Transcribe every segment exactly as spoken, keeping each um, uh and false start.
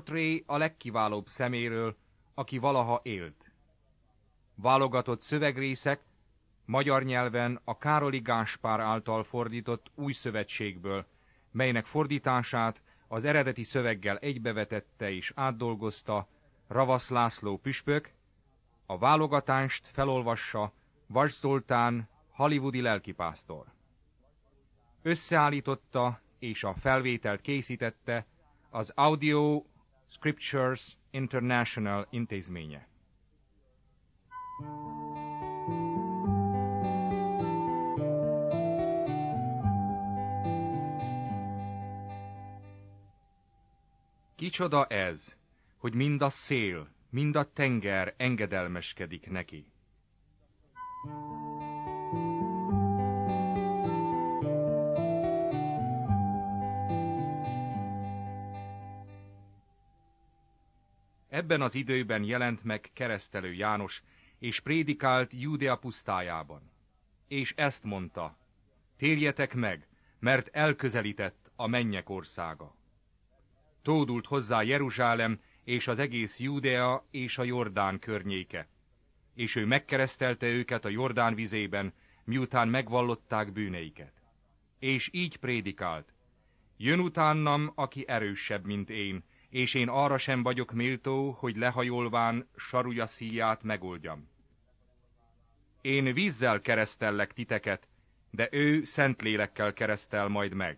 portré a legkiválóbb szeméről, aki valaha élt. Válogatott szövegrészek, magyar nyelven a Károli Gáspár által fordított Új Szövetségből, melynek fordítását az eredeti szöveggel egybevetette és átdolgozta Ravasz László püspök, a válogatást felolvassa Vas Zoltán, hollywoodi lelkipásztor. Összeállította és a felvételt készítette az Audio Scriptures International intézménye. Kicsoda ez, hogy mind a szél, mind a tenger engedelmeskedik neki. Ebben az időben jelent meg Keresztelő János, és prédikált Júdea pusztájában. És ezt mondta: térjetek meg, mert elközelített a mennyek országa. Tódult hozzá Jeruzsálem és az egész Júdea és a Jordán környéke, és ő megkeresztelte őket a Jordán vizében, miután megvallották bűneiket. És így prédikált: jön utánam, aki erősebb, mint én, és én arra sem vagyok méltó, hogy lehajolván sarúja szíját megoldjam. Én vízzel keresztellek titeket, de ő Szentlélekkel keresztel majd meg.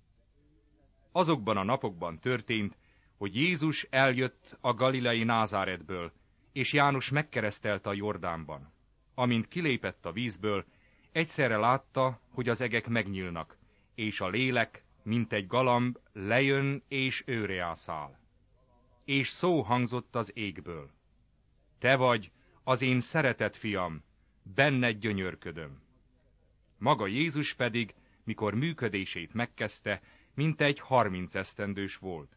Azokban a napokban történt, hogy Jézus eljött a galilei Názáretből, és János megkeresztelte a Jordánban. Amint kilépett a vízből, egyszerre látta, hogy az egek megnyílnak, és a lélek, mint egy galamb, lejön és őre száll. És szó hangzott az égből: te vagy az én szeretett fiam, benned gyönyörködöm. Maga Jézus pedig, mikor működését megkezdte, mintegy harminc esztendős volt.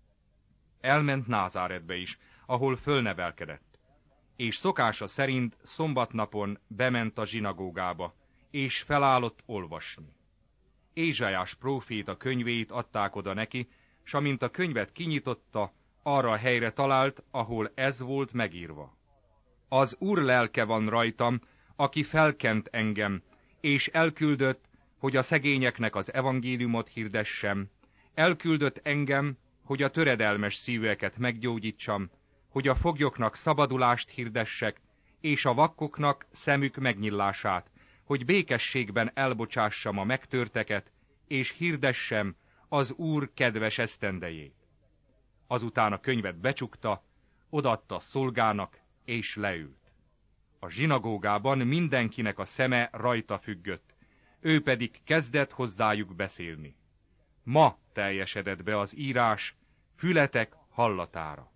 Elment Názáretbe is, ahol fölnevelkedett, és szokása szerint szombatnapon bement a zsinagógába, és felállott olvasni. Ézsaiás próféta könyvét adták oda neki, s amint a könyvet kinyitotta, arra a helyre talált, ahol ez volt megírva: az Úr lelke van rajtam, aki felkent engem, és elküldött, hogy a szegényeknek az evangéliumot hirdessem, elküldött engem, hogy a töredelmes szívűeket meggyógyítsam, hogy a foglyoknak szabadulást hirdessek, és a vakkoknak szemük megnyillását, hogy békességben elbocsássam a megtörteket, és hirdessem az Úr kedves esztendejét. Azután a könyvet becsukta, odaadta a szolgának, és leült. A zsinagógában mindenkinek a szeme rajta függött, ő pedig kezdett hozzájuk beszélni. Ma teljesedett be az írás fületek hallatára.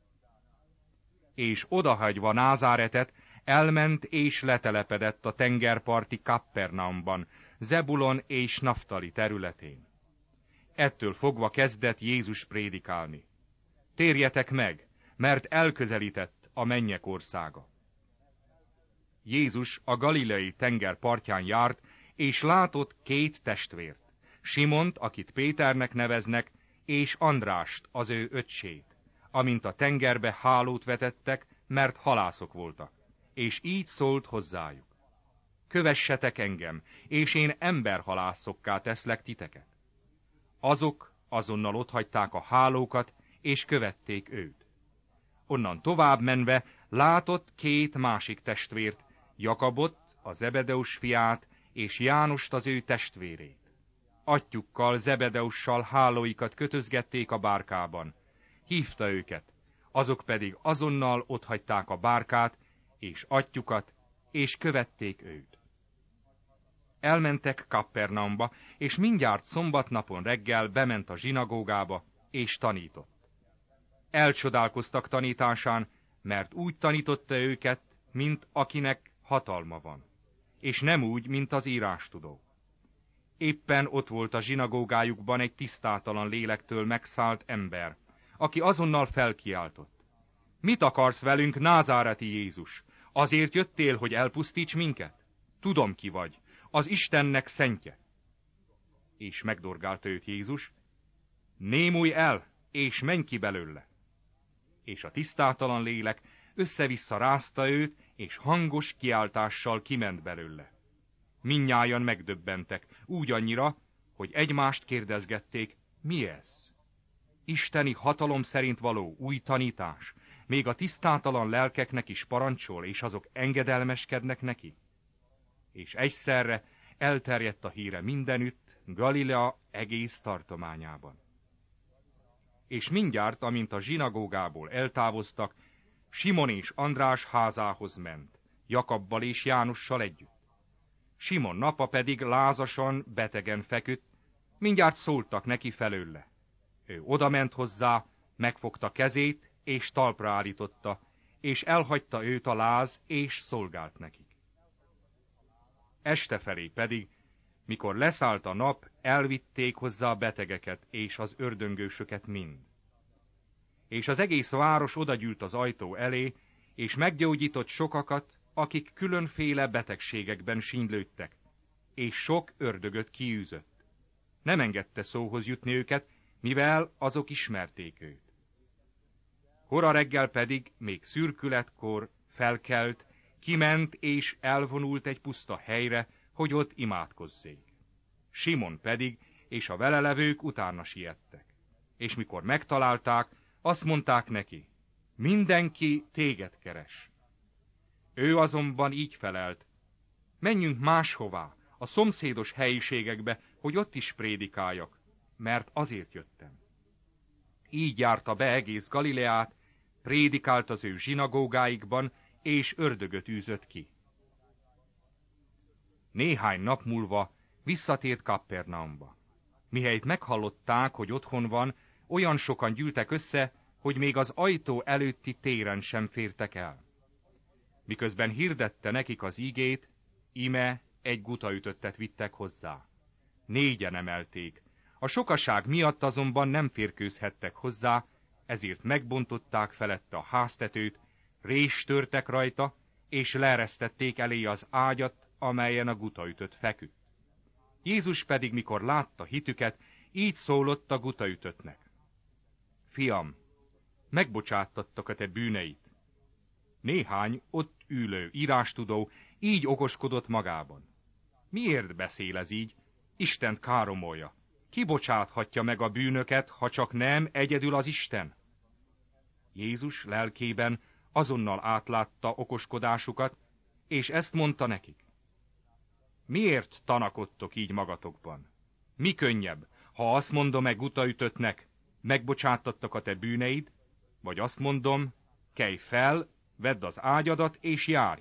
És odahagyva Názáretet, elment és letelepedett a tengerparti Kappernaumban, Zebulon és Naftali területén. Ettől fogva kezdett Jézus prédikálni: térjetek meg, mert elközelített a mennyek országa. Jézus a galileai tenger partján járt, és látott két testvért, Simont, akit Péternek neveznek, és Andrást, az ő öccsét, amint a tengerbe hálót vetettek, mert halászok voltak, és így szólt hozzájuk: kövessetek engem, és én emberhalászokká teszlek titeket. Azok azonnal otthagyták a hálókat, és követték őt. Onnan tovább menve látott két másik testvért, Jakabot, a Zebedeus fiát, és Jánost, az ő testvérét. Atyukkal, Zebedeussal hálóikat kötözgették a bárkában. Hívta őket, azok pedig azonnal otthagyták a bárkát, és atyukat, és követték őt. Elmentek Kappernaumba, és mindjárt szombatnapon reggel bement a zsinagógába, és tanított. Elcsodálkoztak tanításán, mert úgy tanította őket, mint akinek hatalma van, és nem úgy, mint az írástudó. Éppen ott volt a zsinagógájukban egy tisztátalan lélektől megszállt ember, aki azonnal felkiáltott: mit akarsz velünk, názáreti Jézus? Azért jöttél, hogy elpusztíts minket? Tudom, ki vagy, az Istennek szentje. És megdorgálta őt Jézus: némulj el, és menj ki belőle. és a tisztátalan lélek össze-vissza rázta őt, és hangos kiáltással kiment belőle. Mindnyájan megdöbbentek, úgy annyira, hogy egymást kérdezgették, mi ez? Isteni hatalom szerint való új tanítás, még a tisztátalan lelkeknek is parancsol, és azok engedelmeskednek neki? És egyszerre elterjedt a híre mindenütt, Galilea egész tartományában. És mindjárt, amint a zsinagógából eltávoztak, Simon és András házához ment, Jakabbal és Jánossal együtt. Simon napa pedig lázasan, betegen feküdt, mindjárt szóltak neki felőle. Ő odament hozzá, megfogta kezét, és talpra állította, és elhagyta őt a láz, és szolgált nekik. Este felé pedig, mikor leszállt a nap, elvitték hozzá a betegeket és az ördöngősöket mind. És az egész város odagyűlt az ajtó elé, és meggyógyított sokakat, akik különféle betegségekben sínylődtek, és sok ördögöt kiűzött. Nem engedte szóhoz jutni őket, mivel azok ismerték őt. Kora reggel pedig, még szürkületkor felkelt, kiment és elvonult egy puszta helyre, hogy ott imádkozzék. Simon pedig és a vele levők utána siettek. És mikor megtalálták, azt mondták neki, mindenki téged keres. Ő azonban így felelt, menjünk máshová, a szomszédos helyiségekbe, hogy ott is prédikáljak, mert azért jöttem. Így járta be egész Galileát, prédikált az ő zsinagógáikban, és ördögöt űzött ki. Néhány nap múlva visszatért Kapernaumba. Mihelyt meghallották, hogy otthon van, olyan sokan gyűltek össze, hogy még az ajtó előtti téren sem fértek el. Miközben hirdette nekik az igét, íme egy gutaütöttet vittek hozzá. Négyen emelték. A sokaság miatt azonban nem férkőzhettek hozzá, ezért megbontották felette a háztetőt, rést törtek rajta, és leeresztették elé az ágyat, amelyen a gutaütött feküdt. Jézus pedig, mikor látta hitüket, így szólott a gutaütöttnek. Fiam, megbocsáttattak a te bűneit. Néhány ott ülő írástudó így okoskodott magában. Miért beszél ez így? Istent káromolja. Ki bocsáthatja meg a bűnöket, ha csak nem egyedül az Isten? Jézus lelkében azonnal átlátta okoskodásukat, és ezt mondta nekik. Miért tanakodtok így magatokban? Mi könnyebb, ha azt mondom egy gutaütöttnek, megbocsátattak a te bűneid, vagy azt mondom, kelj fel, vedd az ágyadat, és járj.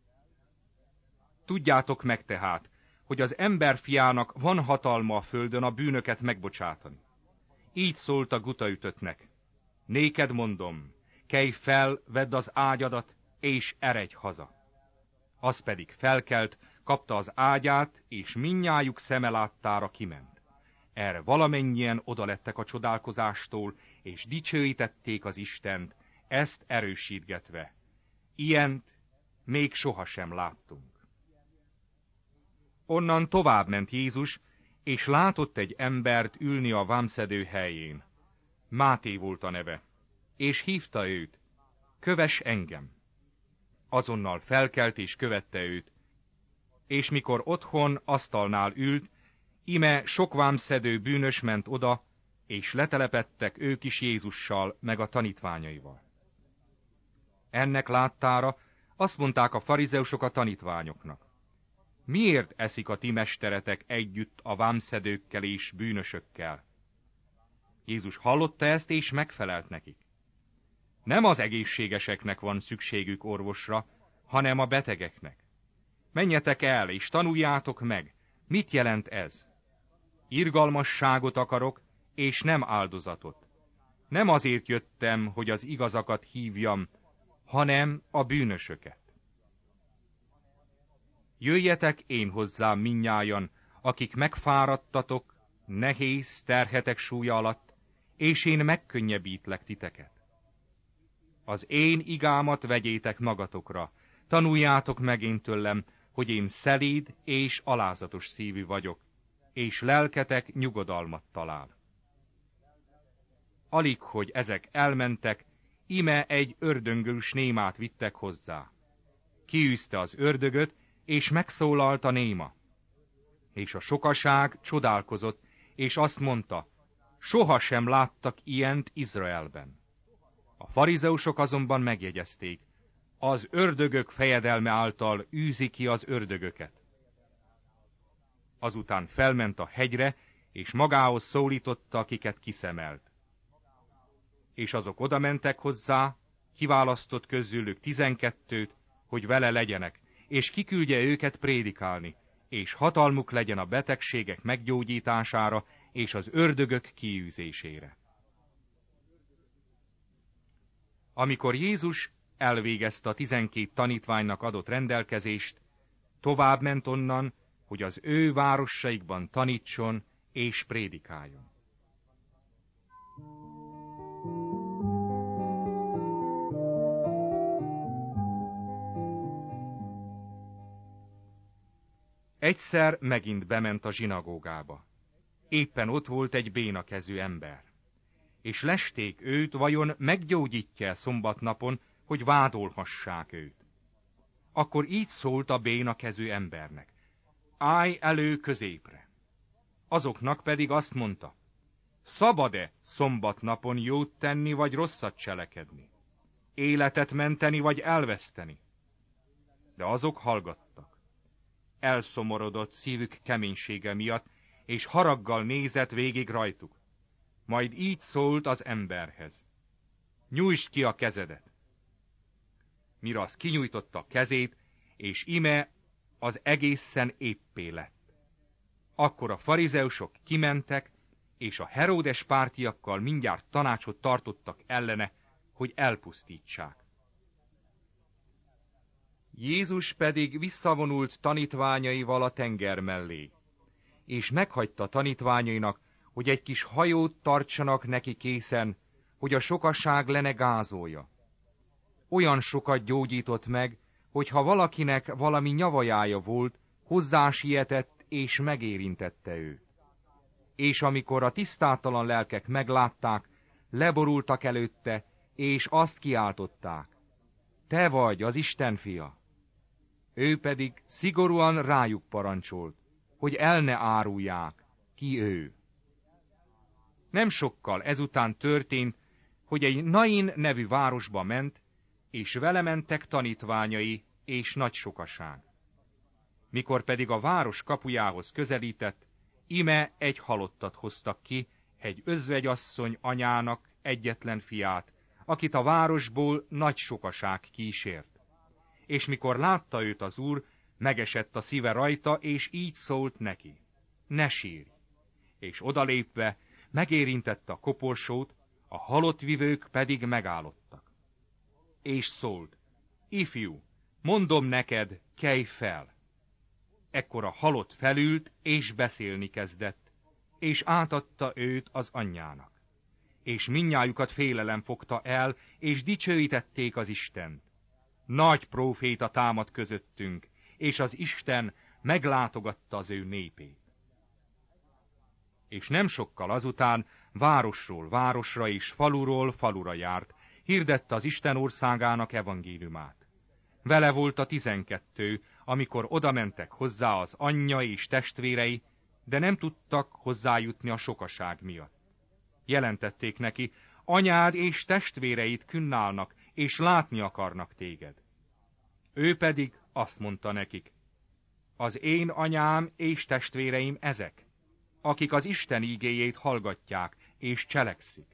Tudjátok meg tehát, hogy az emberfiának van hatalma a földön a bűnöket megbocsátani. Így szólt a gutaütöttnek. Néked mondom, kelj fel, vedd az ágyadat, és eredj haza. Az pedig felkelt, kapta az ágyát, és mindnyájuk szeme láttára kiment. Erre valamennyien odalettek a csodálkozástól, és dicsőítették az Istent, ezt erősítgetve. Ilyent még sohasem láttunk. Onnan tovább ment Jézus, és látott egy embert ülni a vámszedő helyén. Máté volt a neve, és hívta őt, kövess engem. Azonnal felkelt és követte őt, és mikor otthon asztalnál ült, ime sok vámszedő bűnös ment oda, és letelepedtek ők is Jézussal, meg a tanítványaival. Ennek láttára azt mondták a farizeusok a tanítványoknak. Miért eszik a ti mesteretek együtt a vámszedőkkel és bűnösökkel? Jézus hallotta ezt, és megfelelt nekik. Nem az egészségeseknek van szükségük orvosra, hanem a betegeknek. Menjetek el, és tanuljátok meg, mit jelent ez. Irgalmasságot akarok, és nem áldozatot. Nem azért jöttem, hogy az igazakat hívjam, hanem a bűnösöket. Jöjjetek én hozzám mindnyájan, akik megfáradtatok, nehéz terhetek súlya alatt, és én megkönnyebbítlek titeket. Az én igámat vegyétek magatokra, tanuljátok meg én tőlem, hogy én szelíd és alázatos szívű vagyok, és lelketek nyugodalmat talál. Alig, hogy ezek elmentek, ime egy ördöngős némát vittek hozzá. Kiűzte az ördögöt, és megszólalt a néma. És a sokaság csodálkozott, és azt mondta, sohasem láttak ilyent Izraelben. A farizeusok azonban megjegyezték, az ördögök fejedelme által űzi ki az ördögöket. Azután felment a hegyre, és magához szólította, akiket kiszemelt. És azok odamentek hozzá, kiválasztott közülük tizenkettőt, hogy vele legyenek, és kiküldje őket prédikálni, és hatalmuk legyen a betegségek meggyógyítására, és az ördögök kiűzésére. Amikor Jézus elvégezte a tizenkét tanítványnak adott rendelkezést, tovább ment onnan, hogy az ő városaikban tanítson és prédikáljon. Egyszer megint bement a zsinagógába. Éppen ott volt egy bénakezű ember. És lesték őt, vajon meggyógyítja szombatnapon, hogy vádolhassák őt. Akkor így szólt a bénakezű embernek: állj elő középre. Azoknak pedig azt mondta: szabad-e szombatnapon jót tenni, vagy rosszat cselekedni? Életet menteni, vagy elveszteni? De azok hallgattak. Elszomorodott szívük keménysége miatt, és haraggal nézett végig rajtuk. Majd így szólt az emberhez: nyújtsd ki a kezedet. Mire az kinyújtotta a kezét, és ime az egészen éppé lett. Akkor a farizeusok kimentek, és a Heródes pártiakkal mindjárt tanácsot tartottak ellene, hogy elpusztítsák. Jézus pedig visszavonult tanítványaival a tenger mellé, és meghagyta tanítványainak, hogy egy kis hajót tartsanak neki készen, hogy a sokaság le ne gázolja. Olyan sokat gyógyított meg, hogy ha valakinek valami nyavajája volt, hozzásietett és megérintette őt. És amikor a tisztátalan lelkek meglátták, leborultak előtte, és azt kiáltották: te vagy az Isten fia. Ő pedig szigorúan rájuk parancsolt, hogy el ne árulják, ki ő. Nem sokkal ezután történt, hogy egy Nain nevű városba ment, és vele mentek tanítványai és nagy sokaság. Mikor pedig a város kapujához közelített, ime egy halottat hoztak ki, egy özvegyasszony anyának egyetlen fiát, akit a városból nagy sokaság kísért. És mikor látta őt az Úr, megesett a szíve rajta, és így szólt neki: ne sírj! És odalépve megérintette a koporsót, a halottvivők pedig megállottak. És szólt: ifjú, mondom neked, kelj fel! Ekkor a halott felült, és beszélni kezdett, és átadta őt az anyjának. És mindnyájukat félelem fogta el, és dicsőítették az Istent. Nagy próféta támad közöttünk, és az Isten meglátogatta az ő népét. És nem sokkal azután városról városra és faluról falura járt, hirdette az Isten országának evangéliumát. Vele volt a tizenkettő, amikor odamentek hozzá az anyja és testvérei, de nem tudtak hozzájutni a sokaság miatt. Jelentették neki: anyád és testvéreid künnállnak, és látni akarnak téged. Ő pedig azt mondta nekik: az én anyám és testvéreim ezek, akik az Isten ígéjét hallgatják és cselekszik.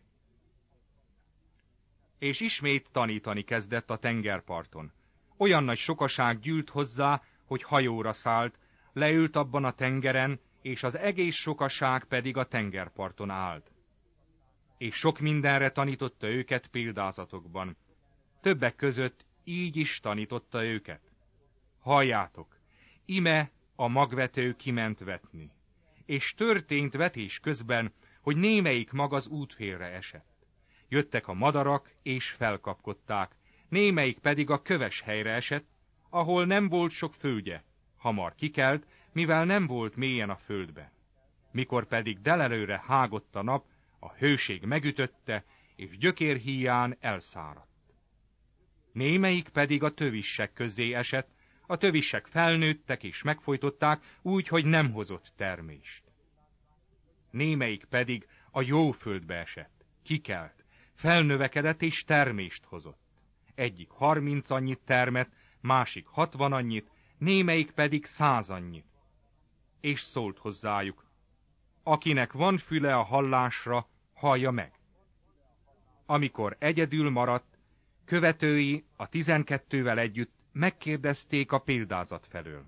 És ismét tanítani kezdett a tengerparton. Olyan nagy sokaság gyűlt hozzá, hogy hajóra szállt, leült abban a tengeren, és az egész sokaság pedig a tengerparton állt. És sok mindenre tanította őket példázatokban. Többek között így is tanította őket: halljátok, ime a magvető kiment vetni. És történt vetés közben, hogy némelyik mag az útfélre esett. Jöttek a madarak, és felkapkodták, némelyik pedig a köves helyre esett, ahol nem volt sok földje, hamar kikelt, mivel nem volt mélyen a földbe. Mikor pedig delelőre hágott a nap, a hőség megütötte, és gyökérhíján elszáradt. Némelyik pedig a tövissek közé esett, a tövissek felnőttek és megfojtották, úgy, hogy nem hozott termést. Némelyik pedig a jó földbe esett, kikelt, felnövekedett és termést hozott. Egyik harminc annyit termett, másik hatvan annyit, némelyik pedig száz annyit. És szólt hozzájuk: akinek van füle a hallásra, hallja meg. Amikor egyedül maradt, követői a tizenkettővel együtt megkérdezték a példázat felől.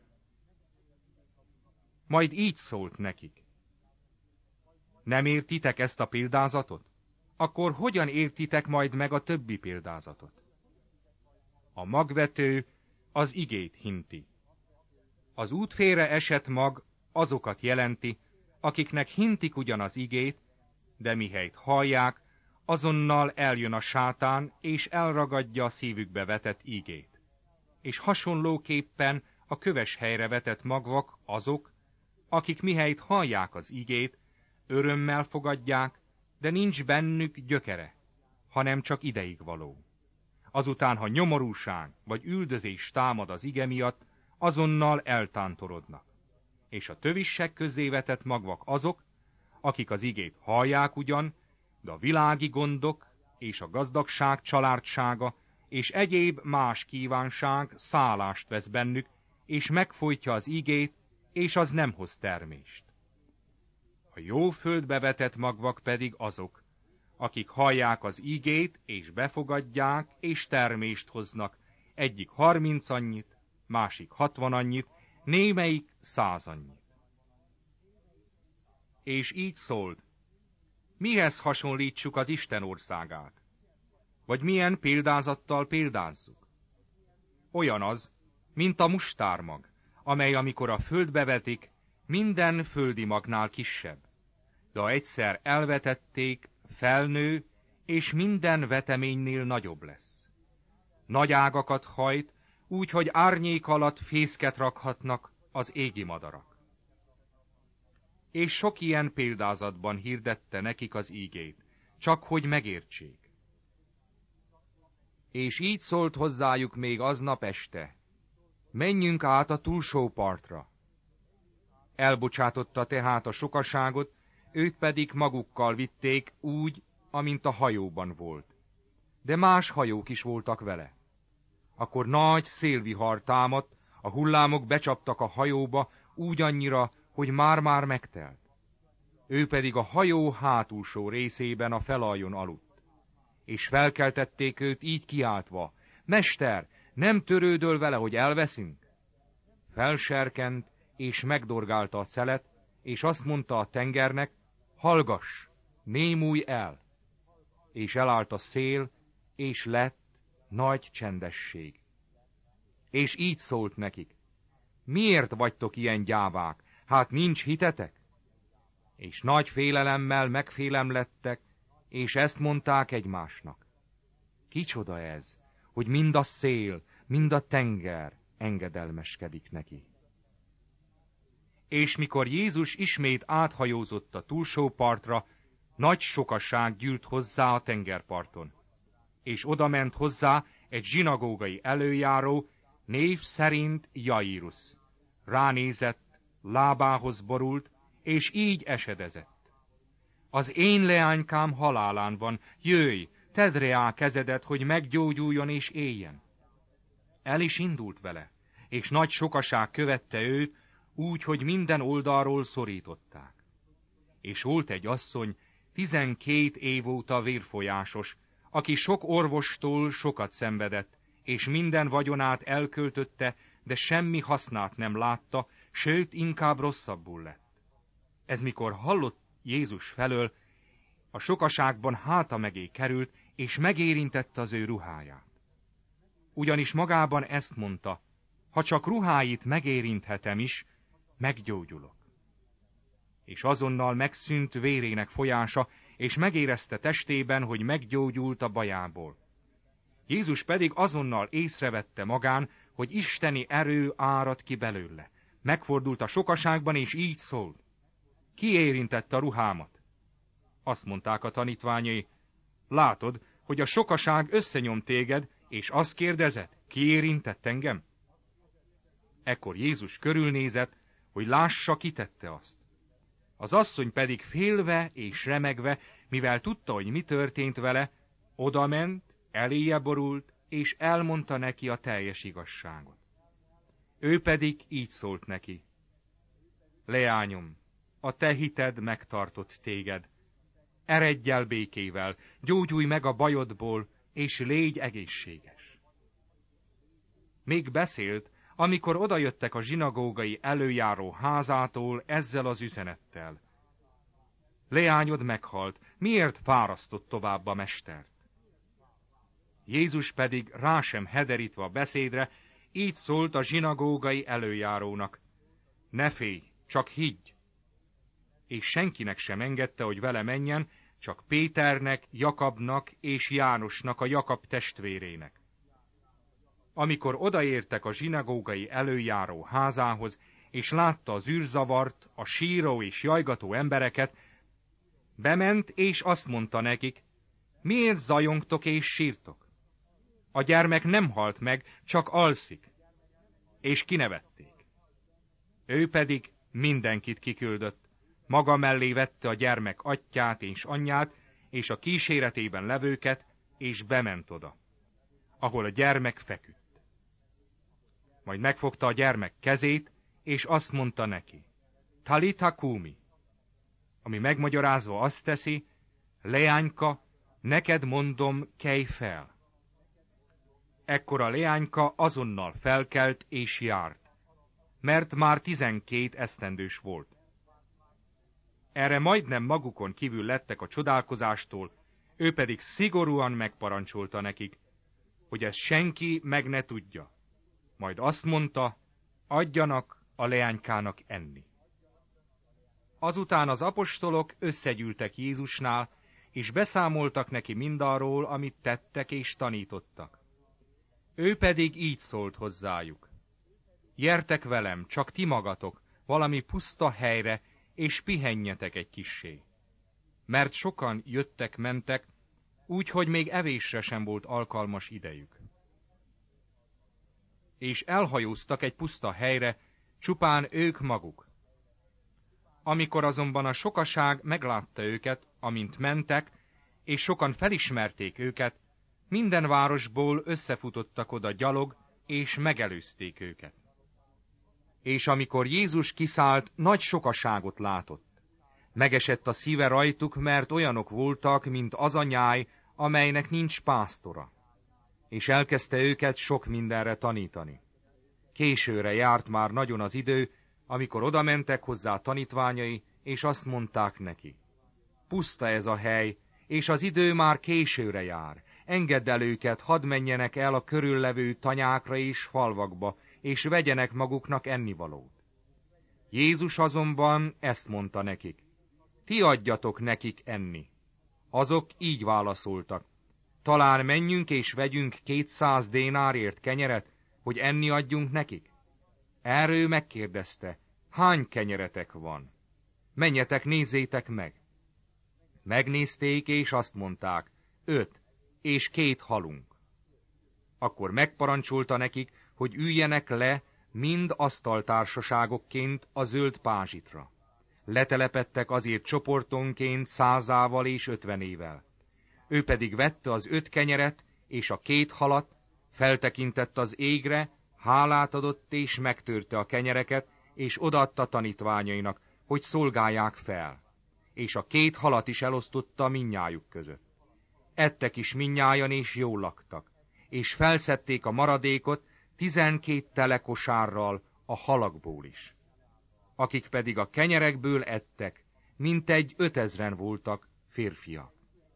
Majd így szólt nekik: nem értitek ezt a példázatot? Akkor hogyan értitek majd meg a többi példázatot? A magvető az igét hinti. Az útfélre esett mag azokat jelenti, akiknek hintik ugyan az igét, de mihelyt hallják, azonnal eljön a sátán, és elragadja a szívükbe vetett igét. És hasonlóképpen a köves helyre vetett magvak azok, akik mihelyt hallják az igét, örömmel fogadják, de nincs bennük gyökere, hanem csak ideig való. Azután, ha nyomorúság vagy üldözés támad az ige miatt, azonnal eltántorodnak. És a tövissek közé vetett magvak azok, akik az igét hallják ugyan, de a világi gondok és a gazdagság csalárdsága és egyéb más kívánság szállást vesz bennük, és megfojtja az igét, és az nem hoz termést. A jó földbe vetett magvak pedig azok, akik hallják az igét, és befogadják, és termést hoznak, egyik harminc annyit, másik hatvan annyit, némelyik száz annyit. És így szólt: mihez hasonlítsuk az Isten országát? Vagy milyen példázattal példázzuk? Olyan az, mint a mustármag, amely amikor a földbe vetik, minden földi magnál kisebb. De ha egyszer elvetették, felnő, és minden veteménynél nagyobb lesz. Nagy ágakat hajt, úgy, hogy árnyék alatt fészket rakhatnak az égi madarak. És sok ilyen példázatban hirdette nekik az ígét, csak hogy megértsék. És így szólt hozzájuk még aznap este: menjünk át a túlsó partra. Elbocsátotta tehát a sokaságot, őt pedig magukkal vitték úgy, amint a hajóban volt. De más hajók is voltak vele. Akkor nagy szélvihar támadt, a hullámok becsaptak a hajóba úgy annyira, hogy már-már megtelt. Ő pedig a hajó hátulsó részében a felaljon aludt. És felkeltették őt így kiáltva: mester, nem törődöl vele, hogy elveszünk? Felserkent, és megdorgálta a szelet, és azt mondta a tengernek: hallgass, némulj el! És elállt a szél, és lett nagy csendesség. És így szólt nekik: miért vagytok ilyen gyávák? Hát nincs hitetek? És nagy félelemmel megfélemlettek, és ezt mondták egymásnak: kicsoda ez, hogy mind a szél, mind a tenger engedelmeskedik neki. És mikor Jézus ismét áthajózott a túlsó partra, nagy sokaság gyűlt hozzá a tengerparton. És odament hozzá egy zsinagógai előjáró, név szerint Jairus. Ránézett, lábához borult, és így esedezett: az én leánykám halálán van, jöjj, tedd rá kezedet, hogy meggyógyuljon és éljen. El is indult vele, és nagy sokaság követte őt, úgy, hogy minden oldalról szorították. És volt egy asszony, tizenkét év óta vérfolyásos, aki sok orvostól sokat szenvedett, és minden vagyonát elköltötte, de semmi hasznát nem látta, sőt, inkább rosszabbul lett. Ez mikor hallott Jézus felől, a sokaságban háta mögé került, és megérintette az ő ruháját. Ugyanis magában ezt mondta: ha csak ruháit megérinthetem is, meggyógyulok. És azonnal megszűnt vérének folyása, és megérezte testében, hogy meggyógyult a bajából. Jézus pedig azonnal észrevette magán, hogy isteni erő árad ki belőle. Megfordult a sokaságban, és így szólt: ki érintette a ruhámat? Azt mondták a tanítványai: Látod, hogy a sokaság összenyom téged, és azt kérdezed, ki érintett engem? Ekkor Jézus körülnézett, hogy lássa, ki tette azt. Az asszony pedig félve és remegve, mivel tudta, hogy mi történt vele, odament, eléje borult, és elmondta neki a teljes igazságot. Ő pedig így szólt neki: Leányom, a te hited megtartott téged. Eredj el békével, gyógyulj meg a bajodból, és légy egészséges. Még beszélt, amikor odajöttek a zsinagógai előjáró házától ezzel az üzenettel: Leányod meghalt, miért fárasztott tovább a mestert? Jézus pedig rá sem hederítve a beszédre, így szólt a zsinagógai előjárónak: Ne félj, csak higgy! És senkinek sem engedte, hogy vele menjen, csak Péternek, Jakabnak és Jánosnak, a Jakab testvérének. Amikor odaértek a zsinagógai előjáró házához, és látta az űrzavart, a síró és jajgató embereket, bement, és azt mondta nekik: Miért zajongtok és sírtok? A gyermek nem halt meg, csak alszik. És kinevették. Ő pedig mindenkit kiküldött, maga mellé vette a gyermek atyját és anyját, és a kíséretében levőket, és bement oda, ahol a gyermek feküdt. Majd megfogta a gyermek kezét, és azt mondta neki: Talita kumi, ami megmagyarázva azt teszi: Leányka, neked mondom, kelj fel. Ekkor a leányka azonnal felkelt és járt, mert már tizenkét esztendős volt. Erre majdnem magukon kívül lettek a csodálkozástól, ő pedig szigorúan megparancsolta nekik, hogy ezt senki meg ne tudja. Majd azt mondta, adjanak a leánykának enni. Azután az apostolok összegyűltek Jézusnál, és beszámoltak neki mindarról, amit tettek és tanítottak. Ő pedig így szólt hozzájuk: Gyertek velem, csak ti magatok, valami puszta helyre, és pihenjetek egy kissé. Mert sokan jöttek-mentek, úgy, hogy még evésre sem volt alkalmas idejük. És elhajóztak egy puszta helyre, csupán ők maguk. Amikor azonban a sokaság meglátta őket, amint mentek, és sokan felismerték őket, minden városból összefutottak oda gyalog, és megelőzték őket. És amikor Jézus kiszállt, nagy sokaságot látott. Megesett a szíve rajtuk, mert olyanok voltak, mint az a nyáj, amelynek nincs pásztora. És elkezdte őket sok mindenre tanítani. Későre járt már nagyon az idő, amikor odamentek hozzá tanítványai, és azt mondták neki: Puszta ez a hely, és az idő már későre jár. Engedd el őket, hadd menjenek el a körüllevő tanyákra és falvakba, és vegyenek maguknak ennivalót. Jézus azonban ezt mondta nekik: Ti adjatok nekik enni. Azok így válaszoltak: Talán menjünk és vegyünk kétszáz dénárért kenyeret, hogy enni adjunk nekik? Erről megkérdezte: Hány kenyeretek van? Menjetek, nézzétek meg. Megnézték, és azt mondták: Öt, és két halunk. Akkor megparancsolta nekik, hogy üljenek le mind asztaltársaságokként a zöld pázsitra. Letelepedtek azért csoportonként százával és ötvenével. Ő pedig vette az öt kenyeret és a két halat, feltekintett az égre, hálát adott és megtörte a kenyereket, és odaadta tanítványainak, hogy szolgálják fel. És a két halat is elosztotta mindnyájuk között. Ettek is mindnyájan, és jól laktak, és felszedték a maradékot tizenkét telekosárral a halakból is. Akik pedig a kenyerekből ettek, mintegy ötezren voltak férfiak.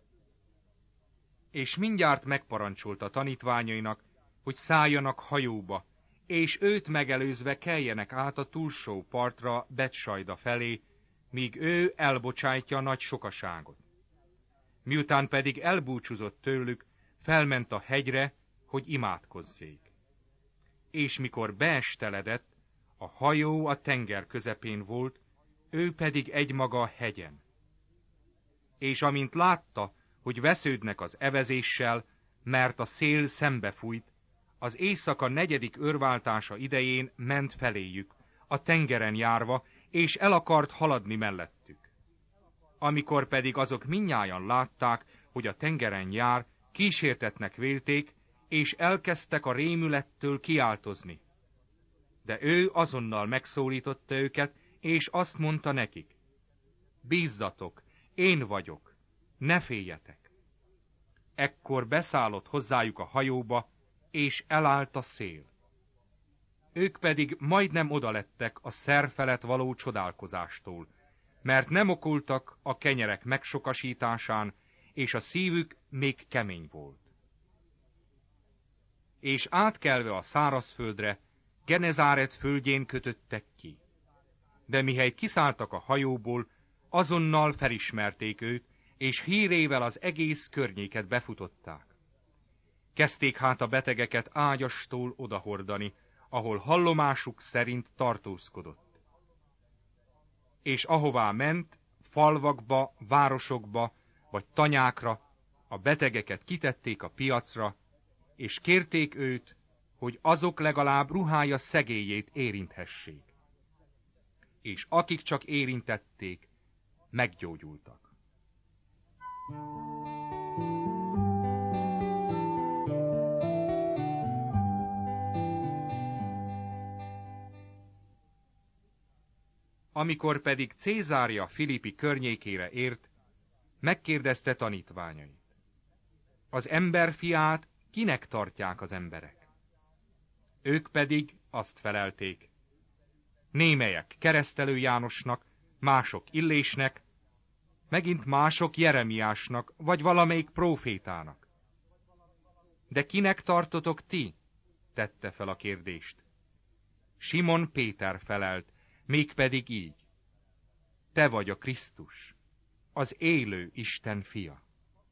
És mindjárt megparancsolta tanítványainak, hogy szálljanak hajóba, és őt megelőzve keljenek át a túlsó partra Betsajda felé, míg ő elbocsájtja a nagy sokaságot. Miután pedig elbúcsúzott tőlük, felment a hegyre, hogy imádkozzék. És mikor beesteledett, a hajó a tenger közepén volt, ő pedig egymaga a hegyen. És amint látta, hogy vesződnek az evezéssel, mert a szél szembefújt, az éjszaka negyedik őrváltása idején ment feléjük, a tengeren járva, és el akart haladni mellettük. Amikor pedig azok mindnyájan látták, hogy a tengeren jár, kísértetnek vélték, és elkezdtek a rémülettől kiáltozni. De ő azonnal megszólította őket, és azt mondta nekik: bízzatok, én vagyok, ne féljetek. Ekkor beszállott hozzájuk a hajóba, és elállt a szél. Ők pedig majdnem odalettek a szer felett való csodálkozástól, mert nem okultak a kenyerek megsokasításán, és a szívük még kemény volt. És átkelve a szárazföldre, Genezáret földjén kötöttek ki. De mihely kiszálltak a hajóból, azonnal felismerték őt, és hírével az egész környéket befutották. Kezdték hát a betegeket ágyastól odahordani, ahol hallomásuk szerint tartózkodott. És ahová ment, falvakba, városokba, vagy tanyákra, a betegeket kitették a piacra, és kérték őt, hogy azok legalább ruhája szegélyét érinthessék. És akik csak érintették, meggyógyultak. Amikor pedig Cézária Filippi környékére ért, megkérdezte tanítványait: az ember fiát kinek tartják az emberek? Ők pedig azt felelték: némelyek Keresztelő Jánosnak, mások Illésnek, megint mások Jeremiásnak, vagy valamelyik prófétának. De kinek tartotok ti? Tette fel a kérdést. Simon Péter felelt, mégpedig így: te vagy a Krisztus, az élő Isten fia.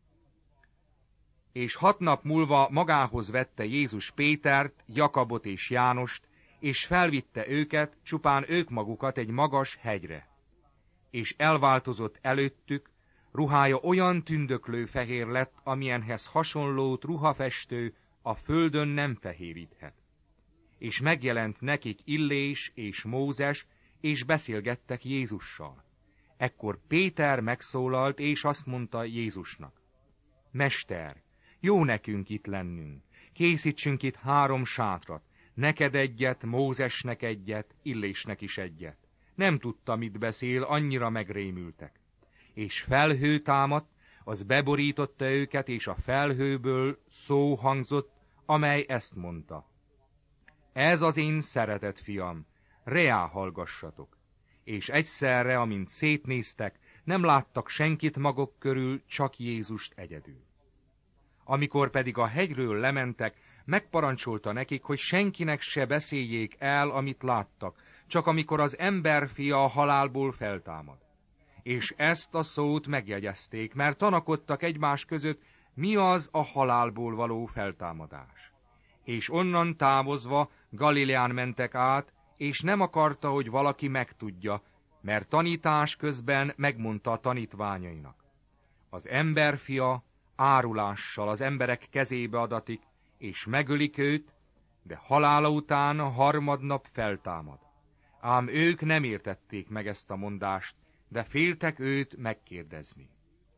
És hat nap múlva magához vette Jézus Pétert, Jakabot és Jánost, és felvitte őket, csupán ők magukat egy magas hegyre. És elváltozott előttük, ruhája olyan tündöklő fehér lett, amilyenhez hasonlót ruhafestő a földön nem fehéríthet. És megjelent nekik Illés és Mózes, és beszélgettek Jézussal. Ekkor Péter megszólalt, és azt mondta Jézusnak: Mester, jó nekünk itt lennünk, készítsünk itt három sátrat, neked egyet, Mózesnek egyet, Illésnek is egyet. Nem tudta, mit beszél, annyira megrémültek. És felhő támadt, az beborította őket, és a felhőből szó hangzott, amely ezt mondta: ez az én szeretett fiam, reá hallgassatok. És egyszerre, amint szétnéztek, nem láttak senkit maguk körül, csak Jézust egyedül. Amikor pedig a hegyről lementek, megparancsolta nekik, hogy senkinek se beszéljék el, amit láttak, csak amikor az emberfia a halálból feltámad. És ezt a szót megjegyezték, mert tanakodtak egymás között, mi az a halálból való feltámadás. És onnan távozva Galileán mentek át, és nem akarta, hogy valaki megtudja, mert tanítás közben megmondta a tanítványainak: az emberfia árulással az emberek kezébe adatik, és megölik őt, de halála után a harmadnap feltámad. Ám ők nem értették meg ezt a mondást, de féltek őt megkérdezni.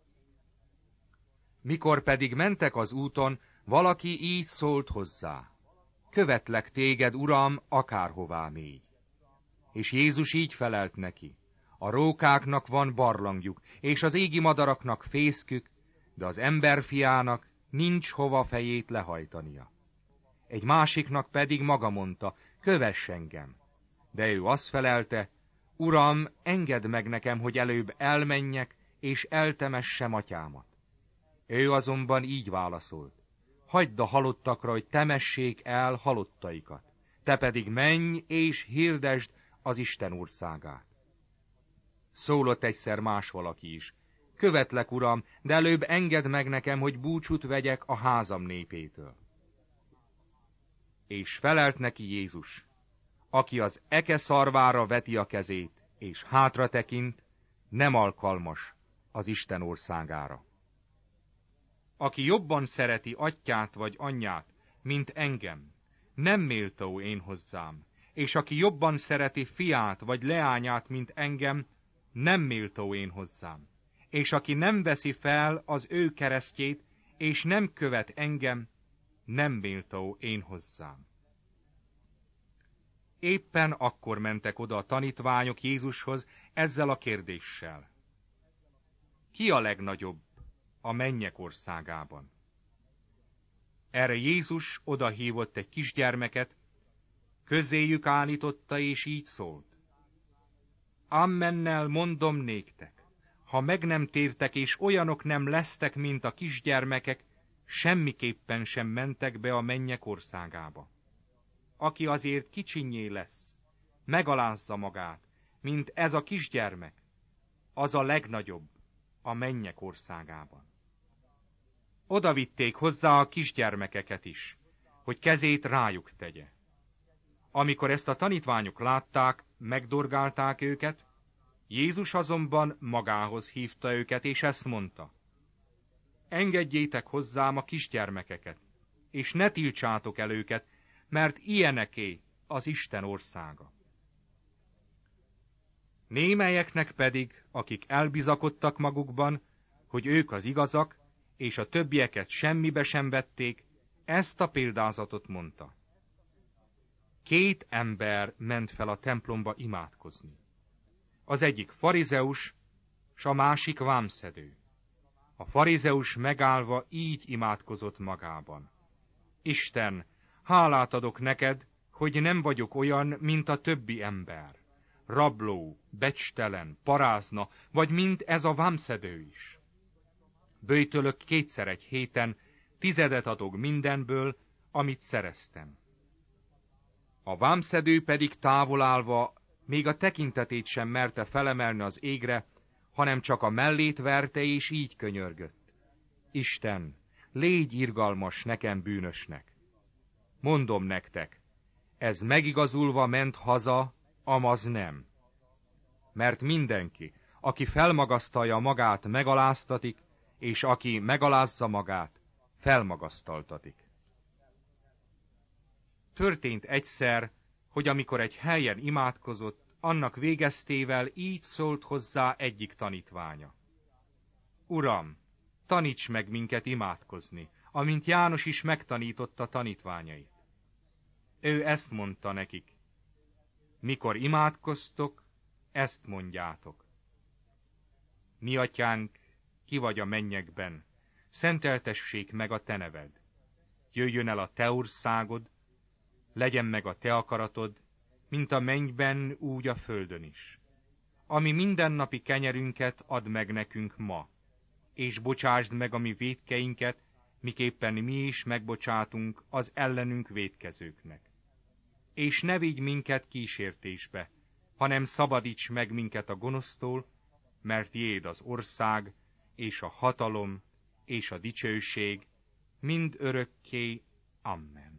Mikor pedig mentek az úton, valaki így szólt hozzá: követlek téged, Uram, akárhová mégy. És Jézus így felelt neki: a rókáknak van barlangjuk, és az égi madaraknak fészkük, de az emberfiának nincs hova fejét lehajtania. Egy másiknak pedig maga mondta: kövess engem. De ő azt felelte: Uram, engedd meg nekem, hogy előbb elmenjek, és eltemessem atyámat. Ő azonban így válaszolt: hagyd a halottakra, hogy temessék el halottaikat. Te pedig menj, és hirdesd az Isten országát. Szólott egyszer más valaki is: követlek, Uram, de előbb engedd meg nekem, hogy búcsút vegyek a házam népétől. És felelt neki Jézus: aki az eke szarvára veti a kezét, és hátra tekint, nem alkalmas az Isten országára. Aki jobban szereti atyját vagy anyját, mint engem, nem méltó én hozzám, és aki jobban szereti fiát vagy leányát, mint engem, nem méltó én hozzám. És aki nem veszi fel az ő keresztjét, és nem követ engem, nem méltó én hozzám. Éppen akkor mentek oda a tanítványok Jézushoz ezzel a kérdéssel. Ki a legnagyobb a mennyek országában? Erre Jézus odahívott egy kisgyermeket, közéjük állította, és így szólt. Ammennel mondom néktek, ha meg nem tértek, és olyanok nem lesztek, mint a kisgyermekek, semmiképpen sem mentek be a mennyek országába. Aki azért kicsinyé lesz, megalázza magát, mint ez a kisgyermek, az a legnagyobb a mennyek országában. Oda vitték hozzá a kisgyermekeket is, hogy kezét rájuk tegye. Amikor ezt a tanítványok látták, megdorgálták őket, Jézus azonban magához hívta őket, és ezt mondta. Engedjétek hozzám a kisgyermekeket, és ne tiltsátok el őket, mert ilyeneké az Isten országa. Némelyeknek pedig, akik elbizakodtak magukban, hogy ők az igazak, és a többieket semmibe sem vették, ezt a példázatot mondta. Két ember ment fel a templomba imádkozni. Az egyik farizeus, s a másik vámszedő. A farizeus megállva így imádkozott magában. Isten, hálát adok neked, hogy nem vagyok olyan, mint a többi ember. Rabló, becstelen, parázna, vagy mint ez a vámszedő is. Böjtölök kétszer egy héten, tizedet adok mindenből, amit szereztem. A vámszedő pedig távol állva még a tekintetét sem merte felemelni az égre, hanem csak a mellét verte, és így könyörgött. Isten, légy irgalmas nekem bűnösnek. Mondom nektek, ez megigazulva ment haza, amaz nem. Mert mindenki, aki felmagasztalja magát, megaláztatik, és aki megalázza magát, felmagasztaltatik. Történt egyszer, hogy amikor egy helyen imádkozott, annak végeztével így szólt hozzá egyik tanítványa. Uram, taníts meg minket imádkozni, amint János is megtanította tanítványait. Ő ezt mondta nekik. Mikor imádkoztok, ezt mondjátok. Mi atyánk, ki vagy a mennyekben, szenteltessék meg a te neved. Jöjjön el a te országod, legyen meg a te akaratod, mint a mennyben, úgy a földön is. Ami mindennapi kenyerünket add meg nekünk ma, és bocsásd meg a mi vétkeinket, miképpen mi is megbocsátunk az ellenünk vétkezőknek. És ne vigy minket kísértésbe, hanem szabadíts meg minket a gonosztól, mert tiéd az ország, és a hatalom, és a dicsőség, mind örökké. Amen.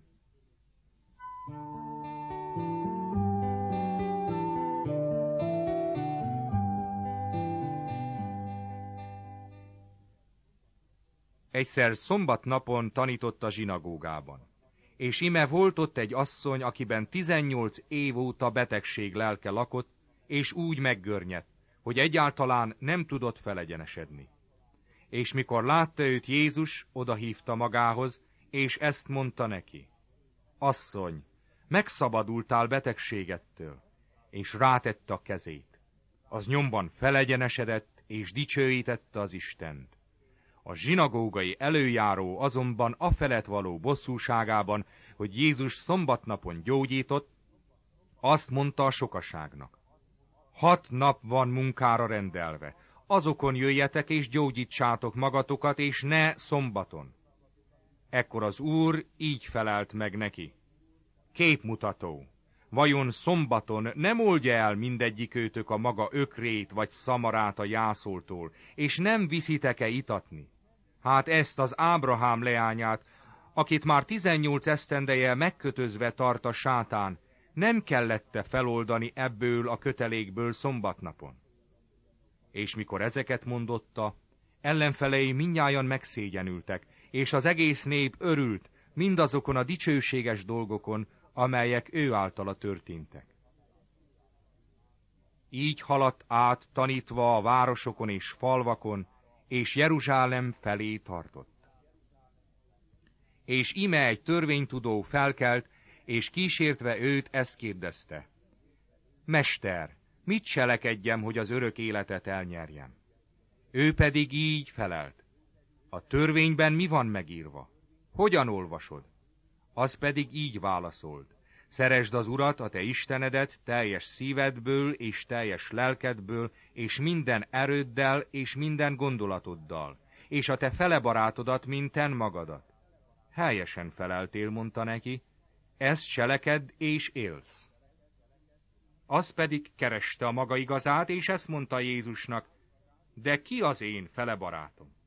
Egyszer szombatnapon tanított a zsinagógában, és ime volt ott egy asszony, akiben tizennyolc év óta betegség lelke lakott, és úgy meggörnyedt, hogy egyáltalán nem tudott felegyenesedni. És mikor látta őt Jézus, odahívta magához, és ezt mondta neki. Asszony, megszabadultál betegségettől, és rátette a kezét. Az nyomban felegyenesedett, és dicsőítette az Istent. A zsinagógai előjáró azonban afelett való bosszúságában, hogy Jézus szombatnapon gyógyított, azt mondta a sokaságnak. Hat nap van munkára rendelve, azokon jöjjetek és gyógyítsátok magatokat, és ne szombaton. Ekkor az Úr így felelt meg neki. Képmutató, vajon szombaton nem oldja el mindegyik őtök a maga ökrét vagy szamarát a jászoltól, és nem viszitek-e itatni? Hát ezt az Ábrahám leányát, akit már tizennyolc esztendeje megkötözve tart a sátán, nem kellette feloldani ebből a kötelékből szombatnapon. És mikor ezeket mondotta, Ellenfelei mindnyájan megszégyenültek, és az egész nép örült mindazokon a dicsőséges dolgokon, amelyek ő általa történtek. Így haladt át tanítva a városokon és falvakon, és Jeruzsálem felé tartott. És íme egy törvénytudó felkelt, és kísértve őt ezt kérdezte: Mester, mit cselekedjem, hogy az örök életet elnyerjem? Ő pedig így felelt: A törvényben mi van megírva? Hogyan olvasod? Az pedig így válaszolt: Szeresd az Urat, a te Istenedet, teljes szívedből és teljes lelkedből, és minden erőddel és minden gondolatoddal, és a te fele barátodat, mint ten magadat. Helyesen feleltél, mondta neki, ezt cselekedd és élsz. Az pedig kereste a maga igazát, és ezt mondta Jézusnak: De ki az én fele barátom?